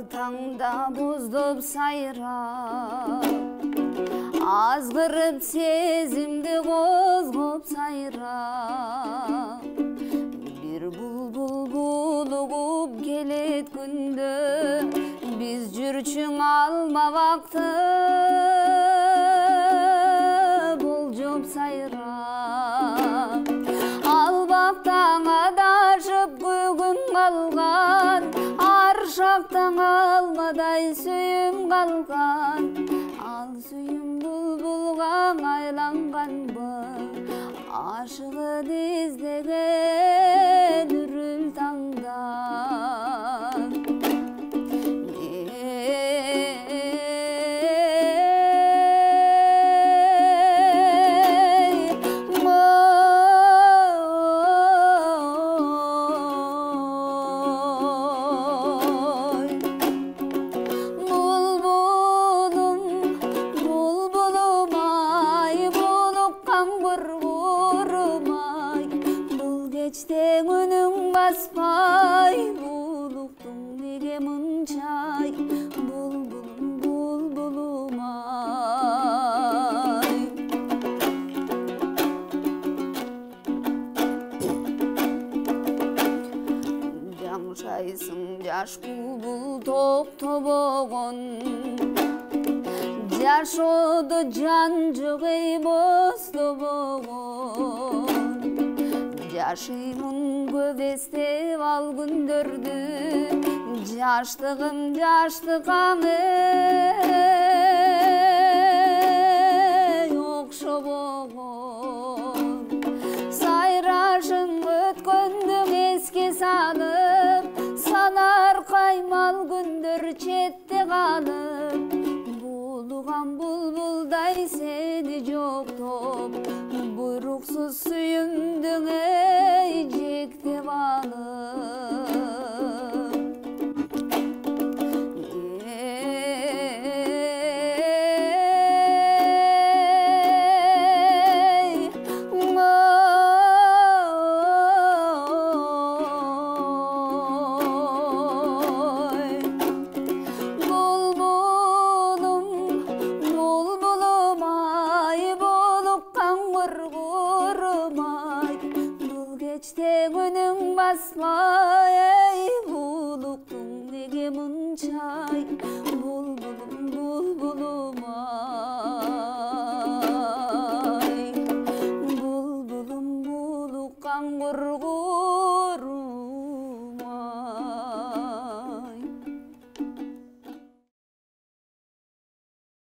таңда боздоп сайрап, азғырып сезімді қозғап сайрап, бір бұлбұл булығып келет күнді, біз жүрчүң алмабақты болжоп сайрап. Албақтан адашып бүгін қалған, аршақтан алмадай сүйім қалған, ал сүйім бұлбұлға айланған бұл, ашығын іздеген үріл таңда. Кечтен үнің баспай, бұлықтың неге мұншай, бұлбұлым, бұлбұлым ай. Жаңшайсың жаш бұлбұл топ-тобоғын, жашоды жан жоғай бостобоғын. Жашимын көп естеп ал күндөрдү, жаштығым жаштықаңы окшобогон. Сайрашың өткөндүң еске салып, санар каймал күндөр четте калып, булуган булбулдай сени жоктоп, буйруксуз сүйүмдүң жектеп алып. Кечтен үнің баспай, бұлықтың неге мұншай, бұлбұлым, бұлбұлым ай.